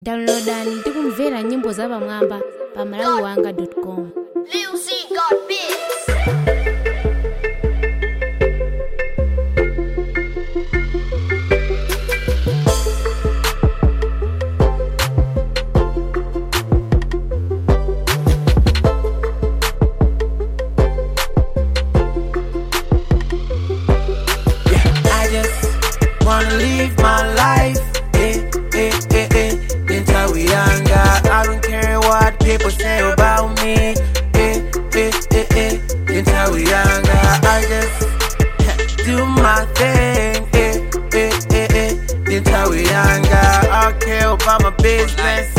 Downloadani ndi kumvera nyimbo za pamwamba pa malawiwanga.com. Lil C got bits. I just wanna live my life. Until we younger, I don't care what people say about me. Until we younger, I just do my thing. Until we younger, I care about my business.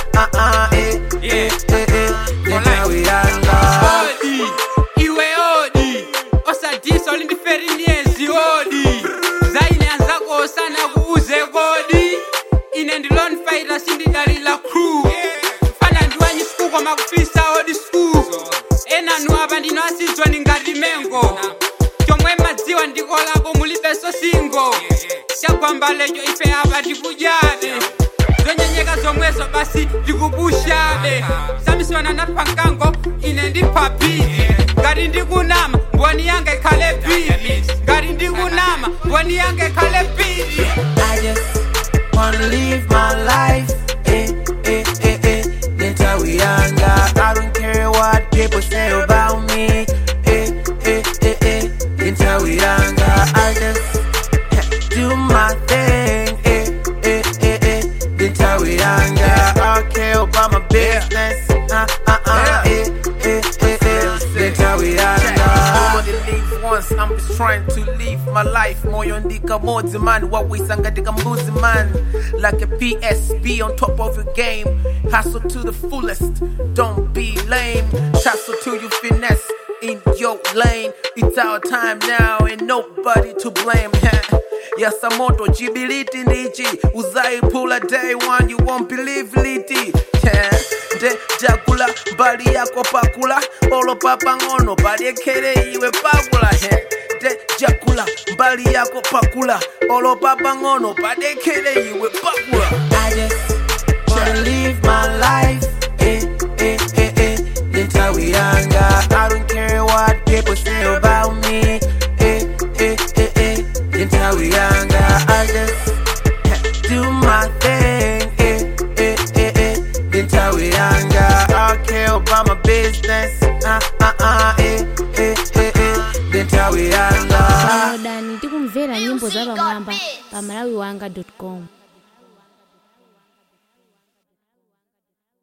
Until we younger. Odi, iwe odi, osadisa olindiferi nyezi odi. Zaine anzako sana kuuze kodi. Ine ndilon fighter sindi dalila crew. Fana nduwanyi siku kwa makufisa odi siku. Ena nuwa ndino asizwa ningadi mengo. Chomwe maziwa ndikolako mulibeso singo. Shakwamba lejo ife hapa dikujabe. Zonyenyeka zomwezo basi dikubushabe. Samiswana na pankango ine ndi papi. Ngari ndikunama mbwani yange kale pili. Ngari ndikunama mbwani yange kale pili. I just wanna live my life. Until we younger, I don't care what people say about me. Until we younger, I just do my thing. Until we younger, I care about my business. Until we younger. I only live once, I'm just trying to live my life. Moyo ndika mozi man, wawisanga ndika mbuzi man. Like a PSB on top of your game. Hustle to the fullest, don't be lame. Tussle till you finesse in your lane. It's our time now, ain't nobody to blame. Yes, I'm auto jibiliti ndichi. Uzai pull a day one, you won't believe liti. De jakula, bali yako pakula. Olo papa ngono, bali ekere iwe pakula. De jakula, bali yako pakula. Olo papa ngono, bali ekere iwe pakula. I just wanna live my life. Until we younger, I don't care what people say about me. Until we younger, I just do my thing. Until we younger, I care about my business. Until we younger. Downloadani ndi kumvera nyimbo za pamwamba pa malawiwanga.com.